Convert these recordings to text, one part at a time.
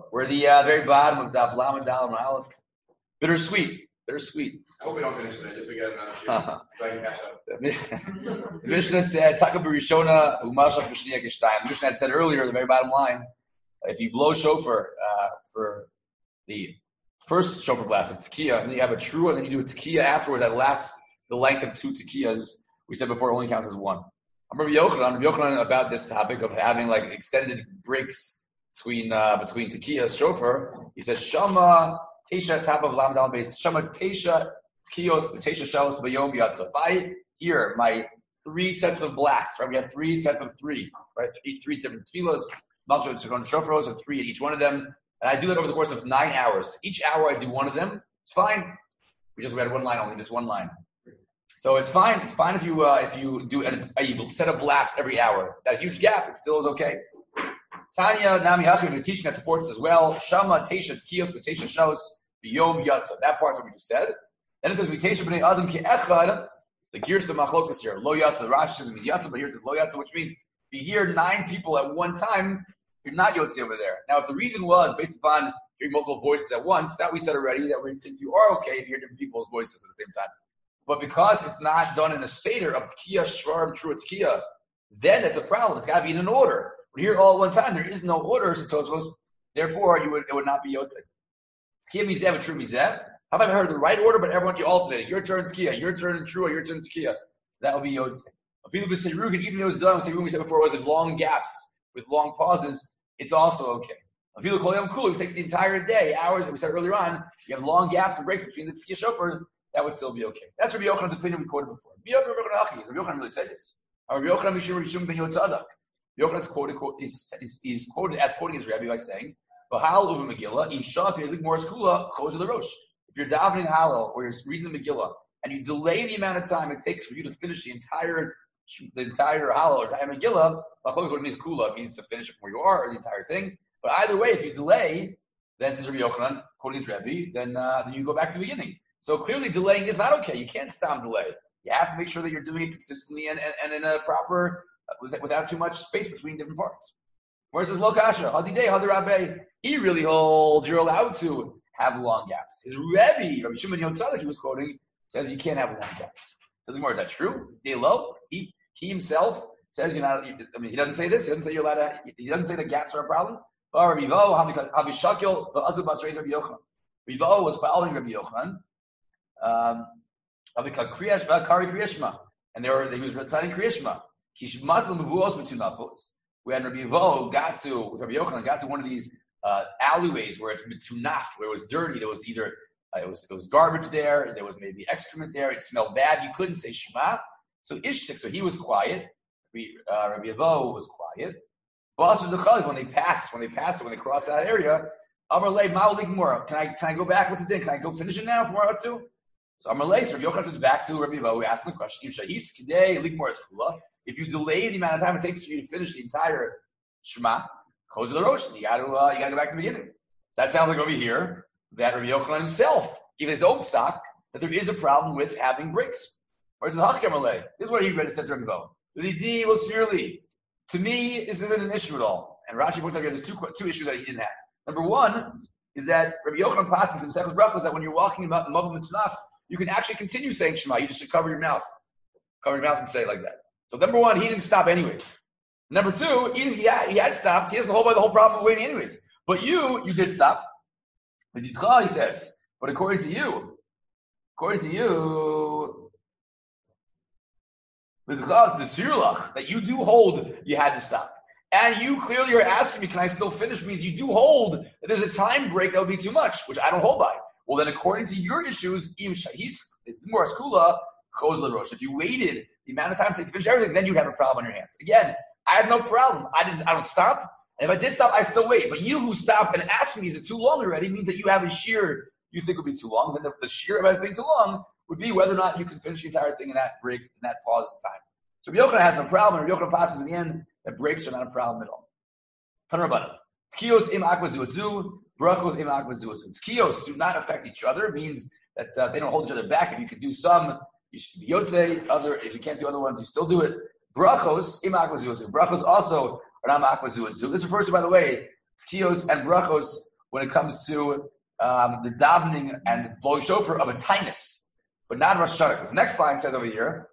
We're the very bottom of Daf Lamed Dalam Aleph. Bittersweet. I hope we don't finish today, just we get another shoot. So I can catch up. The Mishnah said, Taka B'Rishona Umashach B'Shniya Geshtayim. The Mishnah had said earlier, the very bottom line, if you blow shofar for the first shofar blast of tekiah, and then you have a true, and then you do a tekiah afterward that lasts the length of two tekiyahs, we said before, it only counts as one. I'm Rabbi Yochanan about this topic of having like extended breaks between tekiah shofar. He says, Shama Teisha top of Lamed Aleph base. Shama Teisha Tekiyos Teisha Shalos Bayom Yatza. If I hear my 3 sets of blasts, right? We have 3 sets of 3, right? 3 different tefillos, multiple shofaros, and 3 at each one of them. And I do that over the course of 9 hours. Each hour I do one of them. It's fine. We had one line only, just one line. So it's fine. It's fine if you do a set of blasts every hour. That huge gap, it still is okay. Tanya Nami Hachim, a teaching that supports as well. Shama Teisha Tekiyos B'Teisha Shalos B'Yom Yatza. That part's what we just said. Then it says B'Teisha B'nei Adam Ke'echad. The Girsa Machlokas here. Lo Yatza. The Rashi says Yatza, but here it says Lo Yatza, which means if you hear 9 people at one time, you're not Yotze over there. Now, if the reason was based upon hearing multiple voices at once, that we said already that we think you are okay if you hear different people's voices at the same time. But because it's not done in a seder of Tekiah, Shvarim, True Tekiah, then it's a problem. It's got to be in an order. We hear it all at one time. There is no order, so Tosfos. Therefore, it would not be Yotze. Tekiah Mizeh and True Mizeh. How about I heard the right order, but everyone you alternated? Your turn Tekiah, your turn True, your turn Tekiah. That would be Yotze. Even though it was done, we said before, was in long gaps with long pauses. It's also okay. Afilu Kol Yom Kulu, it takes the entire day, hours, and we said earlier on, you have long gaps and breaks between the Tekiah shofars, that would still be okay. That's Rabbi Yochanan's opinion we quoted before. Rabbi Yochanan really said this. Rabbi Yochanan Mishum ben Yotzadak. Yochanan's quoted is quoted as quoting his Rabbi by saying, "V'hal uva Megillah im shaf yelik moras kula chos the rosh." If you're davening Hallel or you're reading the Megillah and you delay the amount of time it takes for you to finish the entire Hallel or entire Megillah, what it means kula means to finish it from where you are or the entire thing. But either way, if you delay, then says Rabbi Yochanan quoting his Rabbi, then you go back to the beginning. So clearly delaying is not okay. You can't stop delay. You have to make sure that you're doing it consistently and in a proper, without too much space between different parts. Whereas Lo Kasha, Hadidei, Hadirabbe, he really holds you're allowed to have long gaps. His Rebbe, Rabbi Shimon Yotzadak, he was quoting, says you can't have long gaps. So is that true? Delo, he himself says you're not, he doesn't say this, he doesn't say you're allowed to, he doesn't say that gaps are a problem. Rabbi Shakil, Azu Basrei Rabbi Yochanan. Rabbi was following Rabbi Yochanan. And he was reciting Kriyashma. When Rabbi Yevo got to one of these alleyways where it's mitunaf, where it was dirty, there was either it was garbage there was excrement there, it smelled bad, you couldn't say Shema. So Ishtik, so he was quiet. Rabbi Yevo was quiet. When they crossed that area, can I go back? What's the thing? Can I go finish it now from where I was to? So Amalei, so Rabbi Yochanan says back to Rabbi Yevo, we asked him the question, if you delay the amount of time it takes for you to finish the entire Shema, close the Rosh, you gotta go back to the beginning. That sounds like over here, that Rabbi Yochanan himself, even his own sock, that there is a problem with having breaks. Whereas the Hach Amalei, this is what he read at Sefer Gvon. To me, this isn't an issue at all. And Rashi points out here, there's two issues that he didn't have. Number one is that Rabbi Yochanan passes in Sechus Brachos that when you're walking about the Mavam Mitunaf, you can actually continue saying Shema. You just should cover your mouth. Cover your mouth and say it like that. So number one, he didn't stop anyways. Number two, even if he had stopped, he doesn't hold by the whole problem of waiting anyways. But you did stop. But he says, but according to you, the sirlach, that you do hold, you had to stop. And you clearly are asking me, can I still finish? Means you do hold that there's a time break that would be too much, which I don't hold by. Well, then according to your issues, if you waited the amount of time it takes to finish everything, then you'd have a problem on your hands. Again, I have no problem. I don't stop. And if I did stop, I still wait. But you who stopped and asked me, is it too long already, means that you have a shear you think would be too long. Then the shear about it being too long would be whether or not you can finish the entire thing in that break, in that pause time. So Rabbi Yochanan has no problem, and Rabbi Yochanan passes in the end that breaks are not a problem at all. Tanarabana. Tkiyos im akvazuazu, brachos im akvazuazu. Tkiyos do not affect each other. It means that they don't hold each other back. If you can do some, you should be yotze. If you can't do other ones, you still do it. Brachos im akvazuazu. Brachos also are not akvazuazu. This refers to, by the way, tkiyos and brachos when it comes to the davening and blowing shofar of a tinus, but not Rosh Hashanah. Because the next line says over here,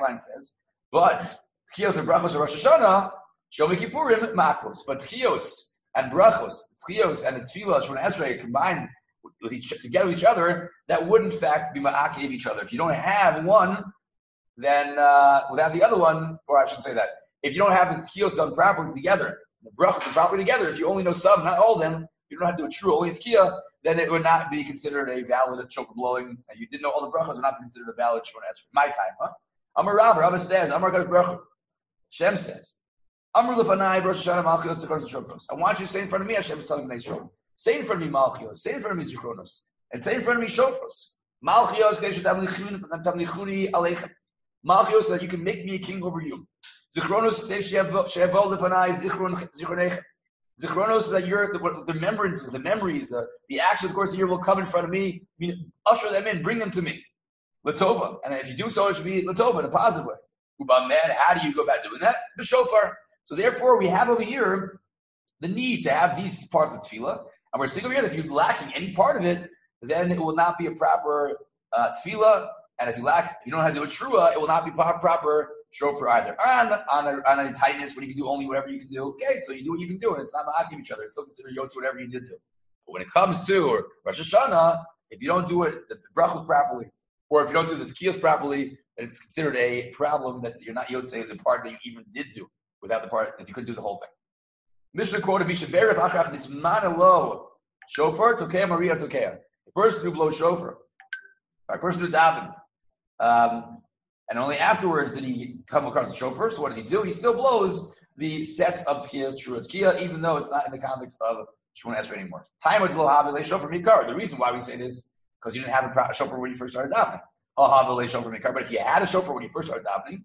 but Tchiyos and Brachos of Rosh Hashanah, Shom Kippurim Makvos. But Tchiyos and Brachos, Tchiyos and the Tefillah, Shemona Esrei combined together with each other, that would in fact be ma'akev of each other. If you don't have one, then without the other one, or I shouldn't say that, if you don't have the Tchiyos done properly together, the Brachos done properly together, if you only know some, not all of them, you don't have to do a true only Tchiyah, then it would not be considered a valid shofar blowing, and you didn't know all the Brachos would not be considered a valid Shemona Esrei. My time, huh? Amar Rava says, Amar Gav Brachos. Shem says, Amar Lefanai Rosh Hashanah Malchios Zichronos Shofros. I want you to say in front of me, Hashem is telling Israel. Say in front of me Malchios, say in front of me Zichronos, and say in front of me Shofros. Malchios Tamlichuni Aleichem. Malchios, so that you can make me a king over you. Zichronos She'evol Lefanai Zichronechem. Zichronos, so that the remembrances, the memories, the actions of the course of the year will come in front of me. I mean, usher them in, bring them to me. Latova. And if you do so, it should be Latova in a positive way. How do you go about doing that? The shofar. So therefore, we have over here the need to have these parts of tefillah, and we're seeing over here that if you're lacking any part of it, then it will not be a proper tefillah, and if you don't know how to do a trua, it will not be proper shofar either. On a tightness, when you can do only whatever you can do, okay, so you do what you can do, and it's not ma'akev each other. It's still considered yotze whatever you did do. But when it comes to Rosh Hashanah, if you don't do it, the brachos properly, or if you don't do the tkiyos properly, then it's considered a problem that you're not yotze the part that you even did do without the part that you couldn't do the whole thing. Mishnah quote of Mishaberef Achach this manalo shofar tokea Maria tokea. The person who blows shofar, a person who davened, and only afterwards did he come across the shofar. So what does he do? He still blows the sets of tkiyah, true tkiyah, even though it's not in the context of Shemona Esrei anymore. Time of lo shofar mikar. The reason why we say this because you didn't have a shofar when you first started davening. But if you had a shofar when you first started davening,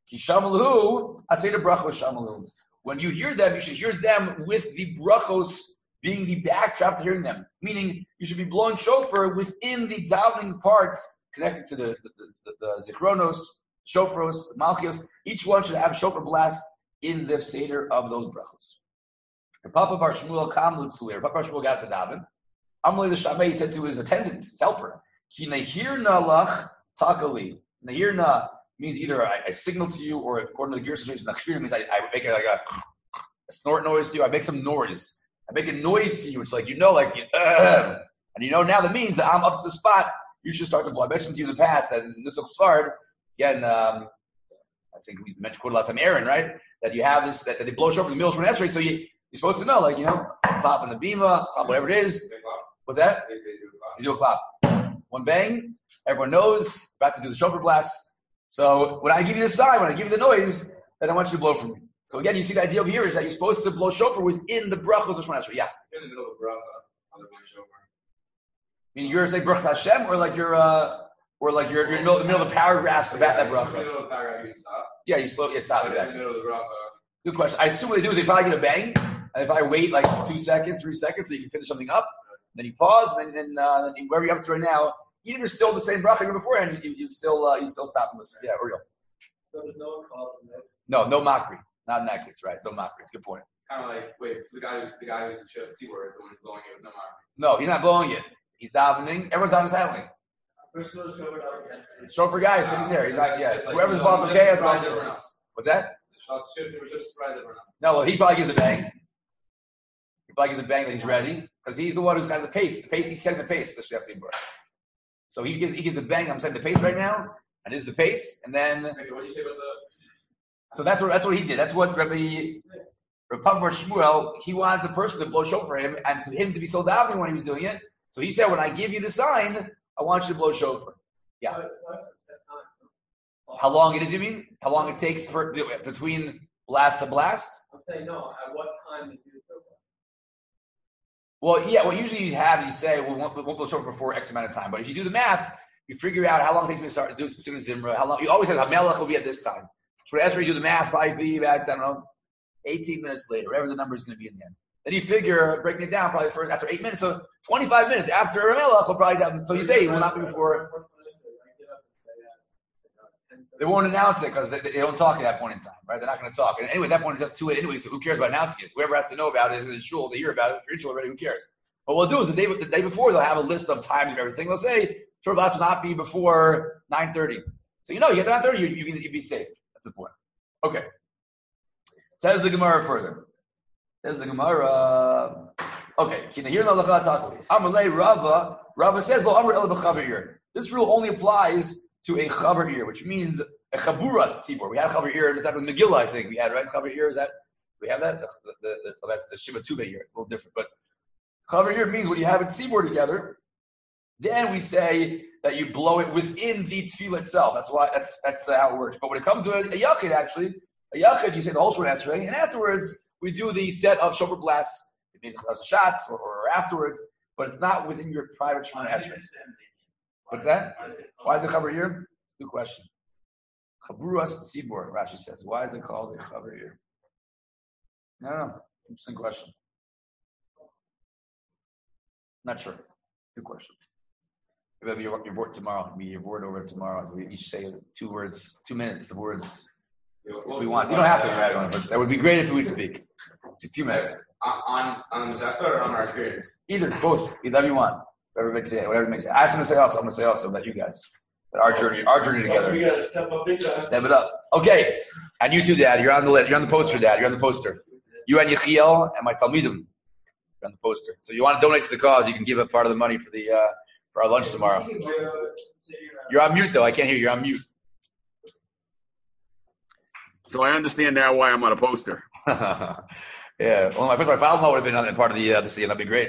when you hear them, you should hear them with the brachos being the backdrop to hearing them. Meaning, you should be blowing shofar within the davening parts connected to the zichronos, shofros, malchios. Each one should have a shofar blast in the seder of those brachos. Papa Bar Shmuel Kamlut Sulir. Papa Bar Shmuel got to daven. Amalei the Shabbai said to his attendant, his helper, Ki nehirna lach takali. Nehirna means either I signal to you, or according to the gear situation, nehirna means I make like a snort noise to you. I make some noise. I make a noise to you. It's like, and you know now that means that I'm up to the spot. You should start to blow. I mentioned to you in the past that in Nusach Sfard, again, I think we mentioned quite a lot from Aaron, right? That you have this, that they blow shofar in the middle of Shemona Esrei, so you're supposed to know, clap on the bima, clap whatever it is. What's that? You do a clap. One bang, everyone knows, about to do the shofar blast. So when I give you the sign, when I give you the noise, then I want you to blow for me. So again, you see the idea over here is that you're supposed to blow shofar within the brachos of Shemona Esrei. Yeah. In the middle of the bracha, on the blowing shofar. Meaning you're saying Baruch Hashem, or like you're in the middle of the paragraphs about that bracha. In the middle of the paragraph, you can stop. Yeah, you stop, exactly. In the middle of the bracha. Good question. I assume what they do is they probably get a bang, and if I wait like 2 seconds, 3 seconds, so you can finish something up, then you pause, and then wherever you're up to right now, even if you're still the same bracha you beforehand, you still stop and listen. Yeah, Uriel. So there's no call from there? No mockery. Not in that case, right? No mockery. It's a good point. Kind of like, wait, so the guy who's the T word, the one who's blowing it with no mockery. No, he's not blowing it. He's davening. Everyone's davening silently. Shofar guy is sitting there. He's like, whoever's involved with chaos, everyone else. What's that? It was just surprise everyone else. No, well, he probably gives a bang. He probably gives a bang that he's ready, because he's the one who's got the pace. The pace, he's setting the pace, the Shef Tzibur. So he gives the bang, I'm setting the pace right now, and this is the pace, and then... Okay, so what do you say about the... So that's what he did. That's what Rabbi Bar Shmuel, he wanted the person to blow shofar for him, and for him to be so davening when he was doing it. So he said, when I give you the sign, I want you to blow shofar. Yeah. How long it is, you mean? How long it takes for between blast to blast? I'm saying no. At what time did you do shofar? Well, yeah. What usually you have, you say, we won't blow shofar for X amount of time. But if you do the math, you figure out how long it takes me to start to do Zimra. How long? You always say Hamelech will be at this time. So as you do the math, probably be about 18 minutes later, whatever the number is going to be in the end. Then you figure, breaking it down, probably after 8 minutes, so 25 minutes after Hamelech will probably down. So you say it will not be before. They won't announce it because they don't talk at that point in time, right? They're not going to talk. And anyway, at that point, it's just too late anyway, so who cares about announcing it? Whoever has to know about it is in the shul, they hear about it. If you're in shul already, who cares? What we'll do is the day before they'll have a list of times of everything. They'll say shofar blast will not be before 9:30. So you get to 9:30, you be safe. That's the point. Okay. Says the Gemara further. Says the Gemara. Okay. Amalei Rava. Rava says, this rule only applies to a chaver ear, which means a chaburas tzibur. We had a chaver ear. It's after the Megillah, I think. We had, right? Chaver ear, is that? We have that? That's the Shiva Tuba ear. It's a little different. But chaver ear means when you have a tzibur together, then we say that you blow it within the tefillah itself. That's how it works. But when it comes to a yachid, actually, you say the whole Shemona Esrei, and afterwards we do the set of shofar blasts, maybe shots or afterwards, but it's not within your private Shemona Esrei. What's that? Why is it chaver ear? It's a good question. Chaburas tzibur, Rashi says. Why is it called a chaver ear? I don't know. Interesting question. Not sure. Good question. Maybe your word tomorrow. Maybe your word over tomorrow. So we each say 2 words, 2 minutes of words. If we want. You don't have to write on it, but that would be great if we would speak. A few minutes. On Zephyr or on our experience? Either, both. Whatever you want. Whatever makes it. I was going to say also. I'm going to say also about you guys. Our journey together. So we got to step up big time. Step it up. Okay. And you too, Dad. You're on the list. You're on the poster, Dad. You're on the poster. You and Yechiel and my Talmidim. You're on the poster. So you want to donate to the cause, you can give up part of the money for our lunch tomorrow. You're on mute, though. I can't hear you. You're on mute. So I understand now why I'm on a poster. Yeah. Well, my father would have been on part of the scene. That'd be great.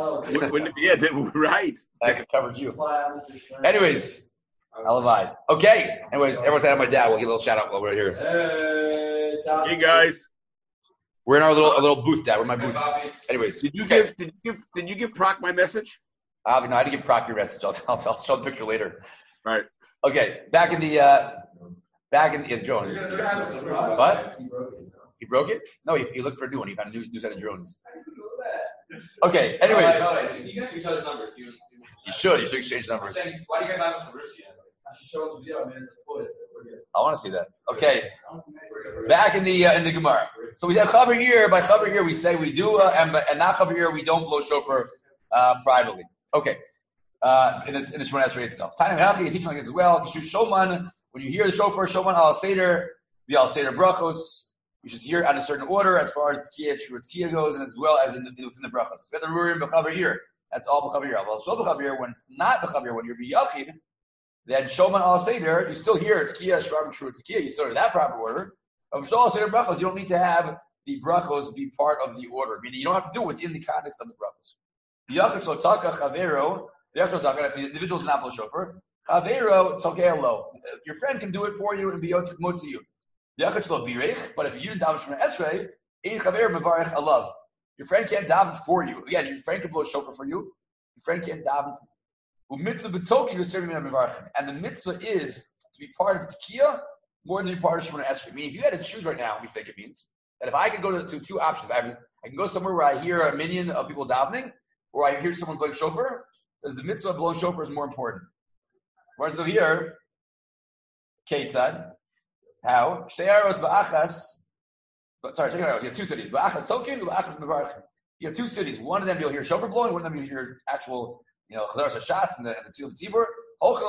Right. I could cover you. Anyways, I'll abide. Okay. Anyways, everyone's out of my dad. We'll give a little shout out while we're here. Hey guys. We're in our little booth, Dad. We're in my booth. Anyways, did you give Proc my message? No, I had to give Proc your message. I'll show the picture later. Right. Okay. Back in the drone. What? He broke it? No, he looked for a new one. He found a new set of drones. Okay. Anyways, you guys can tell his number. You should exchange numbers. Why do you guys not have Russia? I want to see that. Okay. Back in the Gemara. So we have chaver ear. By chaver ear, we say we do, and not chaver ear, we don't blow shofar privately. Okay. In this Shemona Esrei itself. Tanya Melchi, you teach like this as well. You should shoman when you hear the shofar, shoman al seder, the al seder brachos. You should hear it on a certain order as far as tzkiya goes, and as well as within the brachos. We have the rurim b'chaver ear. That's all b'chaver ear. Well, shofar b'chaver ear when it's not b'chaver ear, when you're b'yachid. Then Shoman al Seder, you still hear Tkiya, Shvarim, Shur, Tkiya, you still hear that proper order. But for al Seder brachos, you don't need to have the brachos be part of the order. Meaning you don't have to do it within the context of the brachos. Yachid Sotaka Chavero, the Yachid Sotaka, if the individual does not blow shofar, Chavero Tokei lo. Your friend can do it for you and be motzi you. Yachid Shlo Birech, but if you didn't daven Shemona Esrei, Ein Chaver Mevarech Alav. Your friend can't daven for you. Again, your friend can blow shofar for you. Your friend can't daven for you. And the mitzvah is to be part of Tekiah more than to be part of Shemona Esrei. I mean, if you had to choose right now, we think it means that if I could go to 2 options, I can go somewhere where I hear a minyan of people davening, or I hear someone playing shofar, because the mitzvah of blowing shofar is more important. Whereas over here, Keitzad, how? Shtei aros ba'achas, sorry, you have 2 cities, ba'achas tokin, ba'achas mevarchim. You have 2 cities. One of them you'll hear shofar blowing, one of them you'll hear actual Chazar shots and the Tzilut Tzibur. Go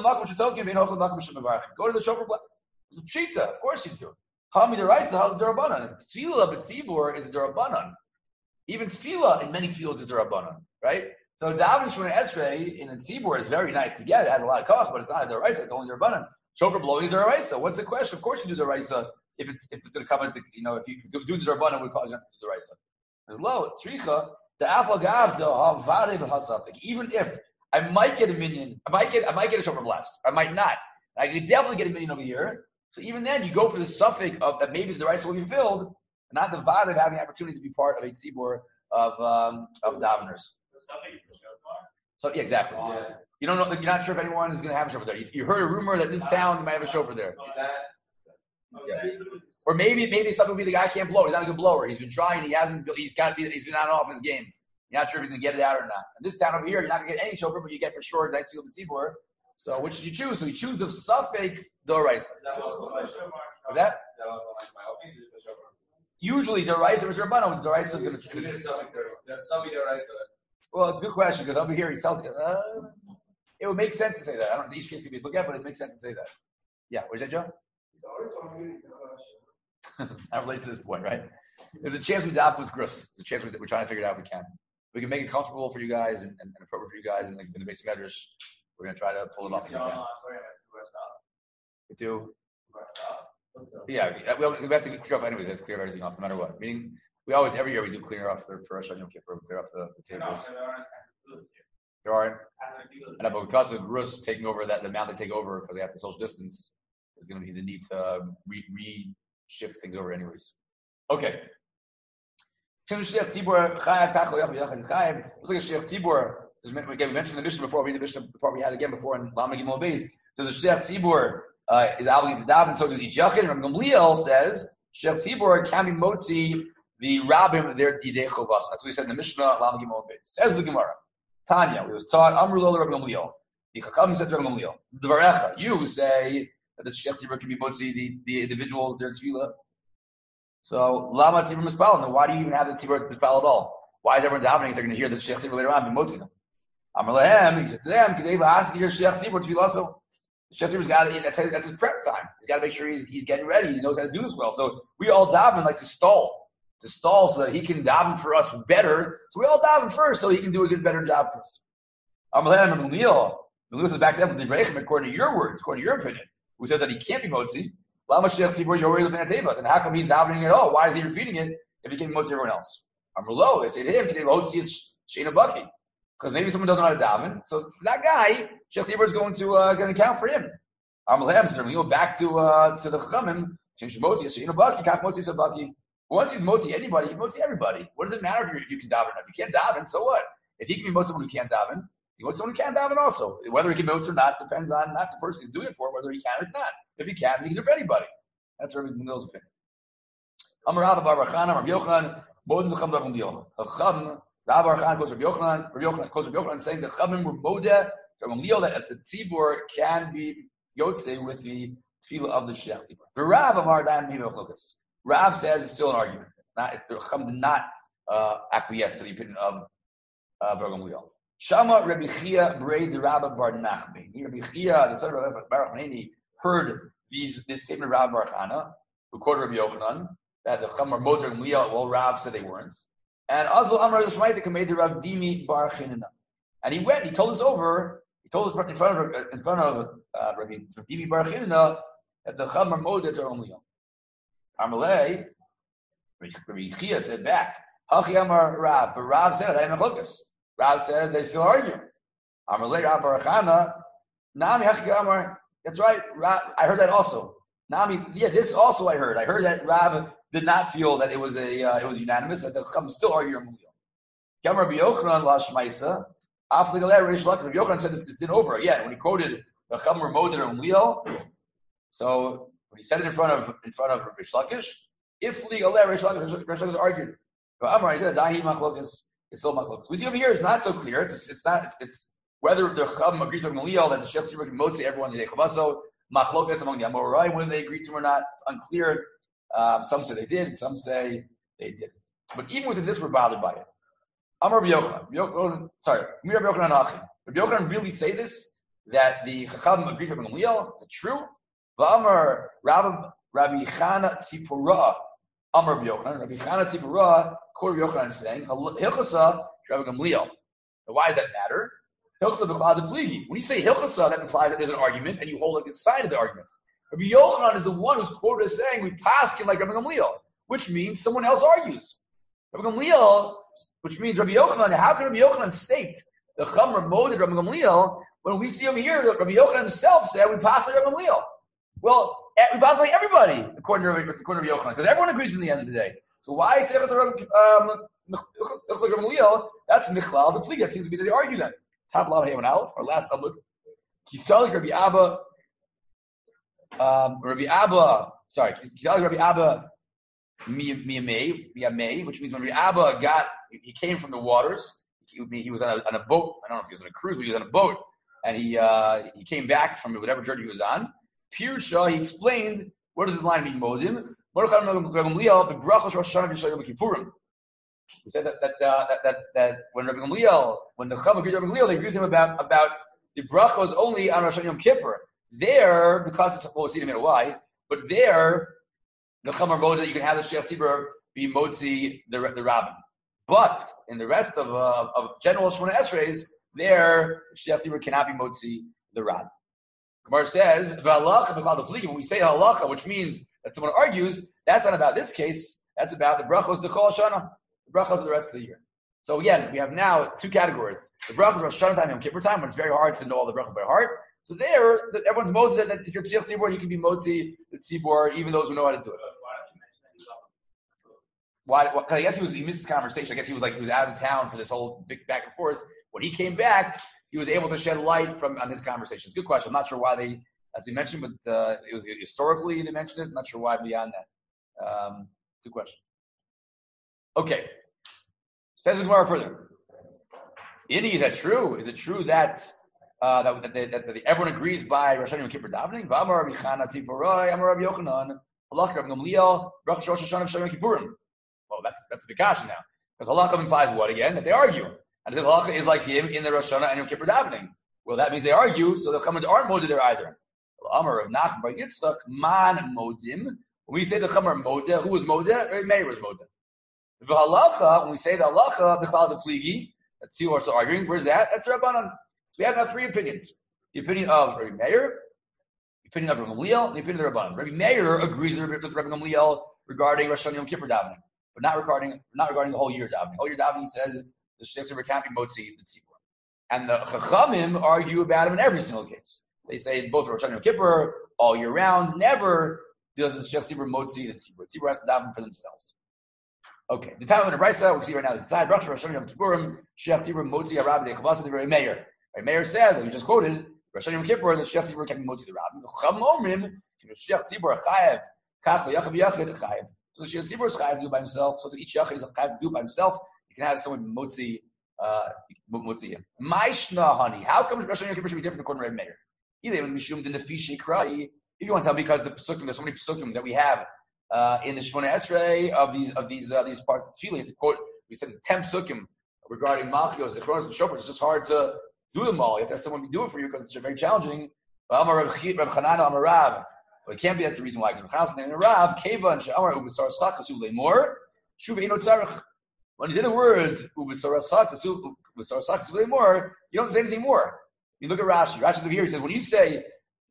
to the shofar blast. It's a pshita, of course you do. Hami deraisa, hal derabanan. Tefillah b'tzibur is a derabanan. Even tefillah in many tefillahs is derabanan, right? So davening Shemona Esrei in a tzibur is very nice to get. It has a lot of koch, but it's not a deraisa. It's only derabanan. Shofar blowing is deraisa. What's the question? Of course you do deraisa if it's going to come into if you do the derabanan, would cause you not to do deraisa. There's low tzricha the afal gav the havare b'hasafik. Even if I might get a minion. I might get a shofar blast. I might not. I could definitely get a minion over here. So even then, you go for the suffix of that maybe the rice will be filled, not the vibe of having the opportunity to be part of a tzibur of daveners. So yeah, exactly. Yeah. You don't know. You're not sure if anyone is going to have a shofar there. You heard a rumor that this town might have a shofar there. Yeah. Or maybe something will be the guy can't blow. He's not a good blower. He's been trying. He's been on and off his game. You're not sure if he's going to get it out or not. In this town over here, you're not going to get any shofar, but you get for sure nice field and tzibur. So which did you choose? So you choose the suffix doraisa. What's that? Usually doraisa is rabbanon. Doraisa is going to choose. Well, it's a good question because over here he tells it would make sense to say that. I don't know, each case could be looked at, but it makes sense to say that. Yeah, where's that, Joe? I relate to this point, right? There's a chance we adapt with Grus. There's a chance we're trying to figure it out if we can. We can make it comfortable for you guys and appropriate for you guys in the basic medrash. We're going to try to pull it off if we can. We do. Yeah, we have to clear off anyways. We have to clear everything off no matter what. Meaning, every year we do clear off for Rosh Hashanah Yom Kippur, clear off the tables. There aren't. And but because of Grus taking over the amount they take over because they have to social distance, there's going to be the need to shift things over anyways. Okay. Looks like a Sheikh Tzibur. Again, we mentioned the Mishnah before. We read the Mishnah, the part we had again before in Lama Gimel Beis. So the Sheikh Tzibur is obligated to daven, and so does each Yachid. And Gamliel says Sheikh Tzibur can be motzi the Rabbim their Yidei Chovas. That's what we said in the Mishnah, Lama Gimel Beis. Says the Gemara. Tanya, we was taught Amru Lo Rabbi Gamliel. The Chacham said to Rabbi Gamliel, Dvarecha, you say that the Sheikh Tzibur can be motzi the individuals their tefillah. So Lama Tzibur Mispal. Then why do you even have the Tzibur Mispal at all? Why is everyone davening if they're going to hear the Sheikh Tzibur later on be motzi them? Amar Lehem, he said to them, Kedeva ask to hear Sheikh Tzibur tefillah. So Sheikh Tzibur's got to, that's his prep time. He's got to make sure he's getting ready. He knows how to do this well. So we all daven like to stall so that he can daven for us better. So we all daven first so he can do a better job for us. Amar Lehem and Gamliel says back to them with the Reichem according to your words, according to your opinion, who says that he can't be motzi. Lama Sheikh Tzibur Yorei Lefanateva. Then how come he's davening at all? Why is he repeating it if he can't be motzi everyone else? Amar Lo, they say to him, Sheina Baki. Because maybe someone doesn't know how to daven. So for that guy, Sheikh Tzibur is going to count for him. Amar Lehem says, when you go back to the Chachamim, once he's motzi anybody, he motzi everybody. What does it matter if you can daven? If you can't daven, so what? If he can be motzi someone who can't daven, he motzi someone who can't daven also. Whether he can motzi or not depends on not the person who's doing it for, whether he can or not. If he can, he can do it for anybody. That's Rabbi Gamliel's opinion. Amar Rabba Bar Bachana, Rabbi Yochanan, Bodin L'cham Rabbi Gamliel. Chacham, Rabbi Bar Bachana quotes Rabbi Yochanan quotes Rabbi Yochanan saying the Chachamim were Bodeh, Rabbi Gamliel, that the Tzibur can be Yotze with the tefillah of the Sheikh Tzibur. The Rav Amar Dayan Mehevach Lukas. Rav says it's still an argument. The Chacham did not acquiesce to the opinion of Rabbi Gamliel. Shama Rabbi Chia Brei the Rabbi Bar Nachman. Rabbi Chia, the son of Rabbi Baruch Hanani, heard this statement of Rabbi Bar Chana, who quoted Rabbi Yochanan, that the Chacham are Moder Gamliel. Well, Rav said they weren't. And Azul Amar the Shemaita made the Rav Dimi Bar Chinana. And he went. He told us in front of Rabbi Dimi Bar Chinana that the Chacham are Moder Gamliel. Amalei, Rabbi Chia said back, Hachi Amar Rav, but Rav said, I am Mechlokas. Rav said, they still argue. Amalei Rav Barachana, Nami Hachi Amar, that's right, Rav, I heard that also. Nami, yeah, this also I heard. I heard that Rav did not feel that it was unanimous, that the Chacham still argue Gamliel. Gamar Rabbi Yochanan La Shmaisa, Afli Galei Reish Lakish. Rabbi Yochanan said this didn't over again when he quoted the Chacham were Moder Gamliel. So when he said it in front of Rabbi Lakish, if legal there, Reish Lakish argued. But Amar, he said, Dahi Machlokas, it's still Machlokas. We see over here, it's not so clear. It's whether the Chacham agreed to Gamliel that the Sheikh Tzibur can motzi everyone in the Chavaso, Machlokas among the Amorai, whether they agreed to him or not, it's unclear. Some say they did, some say they didn't. But even within this, we're bothered by it. Amar Rabbi Yochanan, Rabbi Yochanan Achi. Rabbi Yochanan really say this, that the Chacham agreed to Gamliel? Is it true? Amar Rabbi Chana Tzipora, Amar Rabbi Yochanan. Rabbi Chana Tzipora, Rabbi Yochanan is saying, Hilchasa Rabbi Gamliel. Now, why does that matter? Hilchasa b'chlad pligi. When you say Hilchasa, that implies that there's an argument, and you hold like the side of the argument. Rabbi Yochanan is the one who's quoted as saying, we pass him like Rabbi Gamliel, which means someone else argues. Rabbi Gamliel, which means Rabbi Yochanan, how can Rabbi Yochanan state the Chacham molded Rabbi Gamliel when we see him here, that Rabbi Yochanan himself said, we pass like Rabbi Gamliel? Well, we pass like everybody, according to Rabbi Yochanan, because everyone agrees in the end of the day. So why say Rabbi Gamliel? That's Michlal the plea. That seems to be that they argue then. Top Lamed Hey Aleph, our last Amud. Kisalik Rabbi Abba. Kisalik Rabbi Abba Miyamei, which means when Rabbi Abba he came from the waters. He was on a boat. I don't know if he was on a cruise, but he was on a boat, and he came back from whatever journey he was on. Pirsha, he explained, what does this line mean, Modim? We said that when Rabbi Gamliel, when the Chacham agreed with Rabbi Gamliel, they agreed with him about the brachos only on Rosh Hashanah Yom Kippur. There, because it's, we'll see in a minute why, but there, the Chacham are that you can have the Shliach Tzibur be motzi the rabbin. But in the rest of general Shemona Esreis, there, Shliach Tzibur cannot be motzi the rabbin. Gemara says, when we say halacha, which means that someone argues, that's not about this case, that's about the brachos the Kol Hashanah, the brachos of the rest of the year. So again, we have now two categories. The brachos Rosh Hashanah time and Yom Kippur time, when it's very hard to know all the brachos by heart. So there, everyone's motzi that your Shliach Tzibur, you can be motzi the Tzibur, even those who know how to do it. Why? I guess he missed this conversation. I guess he was out of town for this whole big back and forth. When he came back, he was able to shed light on his conversations. Good question. I'm not sure why they, as we mentioned, but it was historically they mentioned it. I'm not sure why beyond that. Good question. Okay. Says the Gemara further. Ini, is that true? Is it true that everyone agrees by Rosh Hashanah Yom Kippur davening? V'amar Rabbi Chana Tziporoi, Amar Rabbi Yochanan, Halach Rabbi Gamliel, Brachos Rosh Hashanah Yom Kippurim. Well, that's a big kasha now. Because halacha implies what again? That they argue. And if halacha is like him in the Rosh Hashanah and Yom Kippur davening, well, that means they argue, so the Chachamim aren't moed there either. Amar of Nachman bar Yitzchak, man modim. When we say the Chachamim moed, who was moed? Meir was moed. The halacha, when we say the halacha, the chalad of pligi, that's people are still arguing. Where's that? That's the Rabbanan. So we have now three opinions: the opinion of Rabbi Meir, the opinion of Rabbi Gamliel, and the opinion of the Rabbanan. Rabbi Meir agrees with Rabbi Gamliel regarding Rosh Hashanah Yom Kippur davening, but not regarding the whole year davening. Whole year davening says the Shliach Tzibur can't be motzi the tzibur, and the Chachamim argue about him in every single case. They say both Rosh Hashanah Yom Kippur all year round. Never does the Shliach Tzibur motzi the tzibur. Tzibur has to daven for themselves. Okay, the time of the Brisa we see right now is inside Rosh Hashanah Yom Kippurim Shliach Tzibur motzi Rabbi Dechavas the Rabbi Meir. Rabbi Meir says, like we just quoted, Rosh Hashanah Yom Kippur the Shliach Tzibur can be motzi the Rabbi. The Chachamim omrim Shliach Tzibur chayev kach yachav yachid chayev. So the Shliach Tzibur is chayev to do by himself. So each yachid is chayev to do by himself. You can have someone motzi him. Maishna honey. How come Rosh Hashanah Yom Kippur should be different according to Rabbi Meir? Either when mishum the nefesh krai. If you want to tell me, because the pesukim, there's so many pesukim that we have in the Shemona Esrei of these parts of Tefillah. To quote, we said the 10 pesukim regarding Malchios, the Kronos, and Shofar. It's just hard to do them all. You have to have someone do it for you because it's very challenging. But it can't be that's the reason why. Because when you say the words you don't say anything more. You look at Rashi. Rashi's over here. He says when you say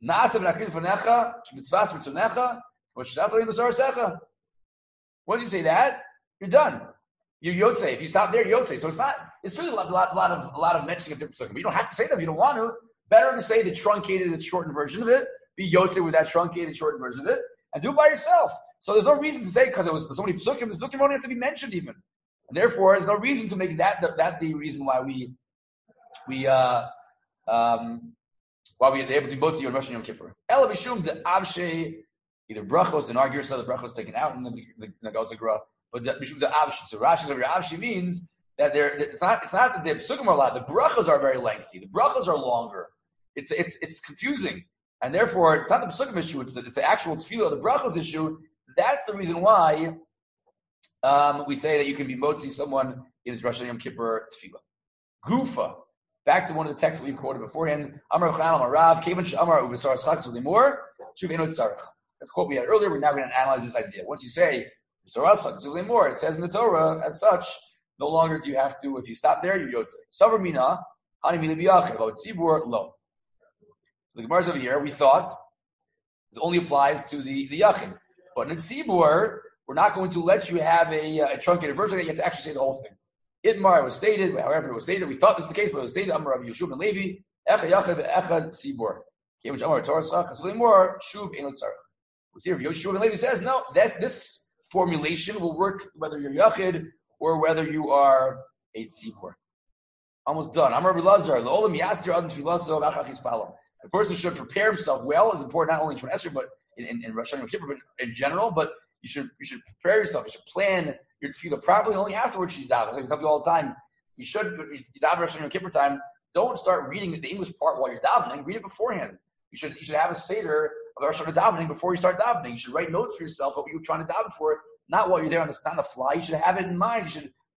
when you say that, you're done. You yotze. If you stop there, yotze. So it's really a lot of mentioning of different pesukim. You don't have to say them if you don't want to. Better to say the truncated and shortened version of it. Be yotze with that truncated and shortened version of it, and do it by yourself. So there's no reason to say because there was so many pesukim. The pesukim don't have to be mentioned even, and therefore there's no reason to make that the reason why they're able to be motzi on Rosh Hashanah Yom Kippur. Ela b'shum the avshei, either brachos and argue so the brachos taken out in the Gazagra, but the avshei. So Rashi's over here, avshei means that it's not that the pesukim are a lot. The brachos are very lengthy. The brachos are longer. It's confusing, and therefore it's not the pesukim issue. It's the actual tefillah, the brachos issue. That's the reason why we say that you can be motzi someone in his Rosh Hashanah Yom Kippur tefillah. Gufa. Back to one of the texts that we quoted beforehand. Amar Chanan Amarav Kevan Shamar Ubasar Schach Zulimor Shuv Enot Tzarech. That's a quote we had earlier. We're now going to analyze this idea. Once you say Ubasar Schach Zulimor, it says in the Torah as such. No longer do you have to. If you stop there, you yotze. Savar Mina Hani Mili Biyachid about Tzibur Lo. The Gemara's over here. We thought this only applies to the yachid, but in Tzibur we're not going to let you have a truncated version. You have to actually say the whole thing. Itmar was stated, however it was stated, we thought this was the case, but it was stated, Amar Rabbi Yeshua ben Levi, Echad Yachad Echad Tzibur. Which Amar Torah Tzarech, Haslimor, Shuv Enot Tzarech. We see Rabbi Yeshua ben Levi says, no, this formulation will work whether you're Yachid or whether you are a Tzibur. Almost done. Amar Rabbi Lazar, L'olam Yastir Adam Tfilaso V'achach Yispalam. The person should prepare himself well. It's important not only in Shemona Esrei, but in Rosh Hashanah Yom Kippur, but in general, but you should prepare yourself. You should plan your tefillah properly. Only afterwards you daven. As I tell you all the time, you daven Rosh Hashanah Yom Kippur time. Don't start reading the English part while you're davening. Read it beforehand. You should have a seder of Rosh Hashanah davening before you start davening. You should write notes for yourself what you're trying to daven for, not while you're there on the fly. You should have it in mind. You should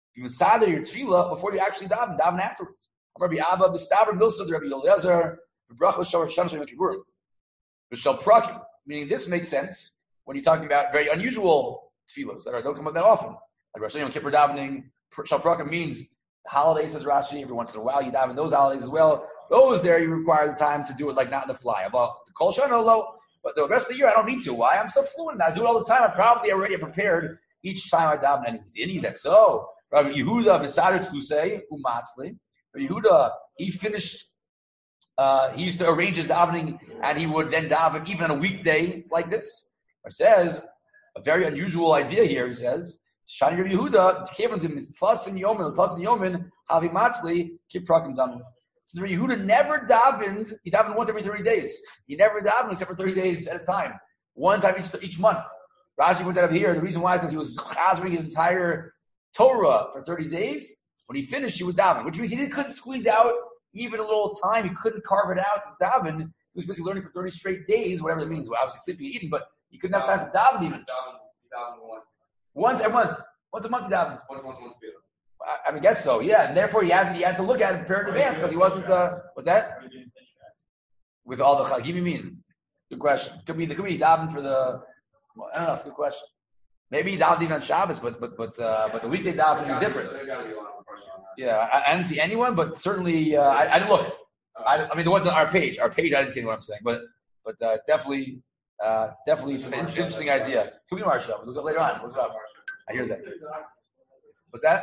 You masada your tefillah before you actually daven afterwards. Rabbi Abba, B'staver, Milsa, Rabbi Eliezer, B'bracha, Shor, Shana, Shemim, Kibburim. B'shal Prakim. Meaning this makes sense when you're talking about very unusual tefillahs that don't come up that often. Like Rosh Hashanah, Yom Kippur davening, Shal Prakim means holidays, says Rashi, every once in a while you daven those holidays as well. Those there you require the time to do it like not in the fly. About the Kol Shana, low. But the rest of the year, I don't need to. Why? I'm so fluent. I do it all the time. I probably already prepared each time I daven anyways. And he said, so, Rabbi Yehuda, V'sadar Tlusei, Umatzli. Rabbi Yehuda, he finished, he used to arrange his davening, and he would then daven even on a weekday like this. It says, a very unusual idea here, he says, Shani Rabbi Yehuda, Tkevan to Tlasin Yomin, Havi Matzli, Kip Prakim Damu. So Rabbi Yehuda never davened. He davened once every 30 days. He never davened except for 30 days at a time. One time each month. Rashi points out over here, the reason why is because he was chazering his entire Torah for 30 days. When he finished, he would daven, which means he couldn't squeeze out even a little time. He couldn't carve it out to daven. He was basically learning for 30 straight days, whatever that means. Well, obviously sleeping and eating, but he couldn't have time to daven even. Once a month. Once a month he davened. I mean, guess so, yeah. And therefore, he had to look at it and prepare in advance because he wasn't. What's that? With all the chagim, you mean? Good question. Could be daven for the. Well, I don't know. It's a good question. Maybe he davened even on Shabbos, but the weekday daven is different. Yeah, I didn't see anyone, but certainly I didn't look. I mean, the ones on our page. I didn't see what I'm saying, but it's definitely an interesting idea. Could be Marsha. We'll look up later on. What's up? I hear that. What's that?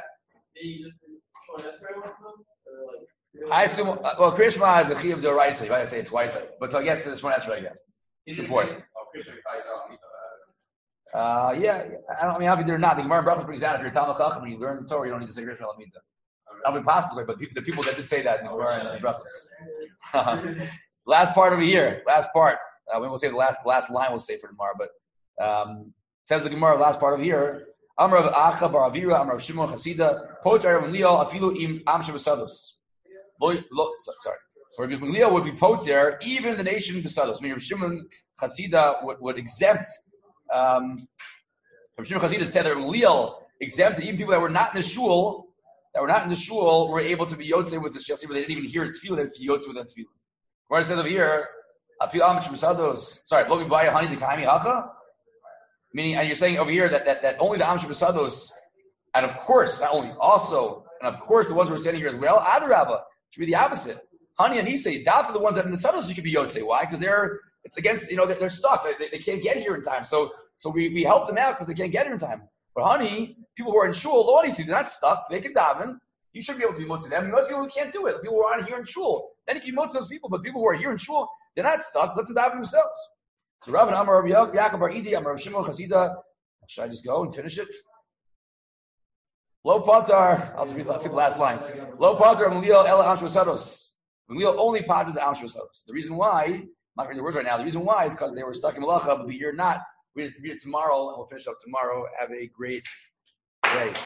I assume, well, Krishma is a Chiyuv D'Oraisa. You might say it twice. But so I guess this one answer, I guess. Good point. Yeah. I mean, obviously, they're not. The Gemara Brachos brings down if you're Talmud Chacham and you learn the Torah, you don't need to say Krishma Lamita. That'll be possible, but the people that did say that in the Gemara and Brachos. Last part over here. Last part. We will say the last line we'll say for tomorrow. But says the Gemara, last part over here. Amar of Acha Bar Avira, Amar of Shimon Chasida, Poter and Leo, Afilu im Am Shebesados. Sorry. So Rabbi Leo would be poter, even the nation Besados. Meaning Shimon Chasida would exempt. Rabbi Shimon Chasida said that Rabbi Leo exempted even people that were not in the shul, were able to be yotze with the shef, but they didn't even hear its tefillah, they would be yotze with that tefillah. Where it says over here, Afilu Am Shebesados. Sorry, Lo B'Baya Hani D'Kaimi Hacha. Meaning, and you're saying over here that only the Am Shebesados, and of course, not only, also, and of course, the ones who are standing here as well, Adarabba, should be the opposite. Hani and Isay, that's for the ones that in the Sados you could be Yotze. Why? Because it's against, they're stuck. They can't get here in time. So we help them out because they can't get here in time. But Hani, people who are in Shul, Lo Nisi, they're not stuck. They can daven. You should be able to be Motze them. Most people who can't do it, the people who aren't here in Shul, then you can be Motze those people. But people who are here in Shul, they're not stuck. Let them daven themselves. So Rav and Amar Rabbi Yaakov Bar Idi, Amar Rav Shimon Chasida. Should I just go and finish it? Lo Patar. I'll just read the last line. Lo Patar Amliel Ela Am Shebesados. Amliel only Patar the Am Shebesados. The reason why, I'm not reading the words right now. The reason why is because they were stuck in Malacha, but you're not. Read it tomorrow, and we'll finish up tomorrow. Have a great day.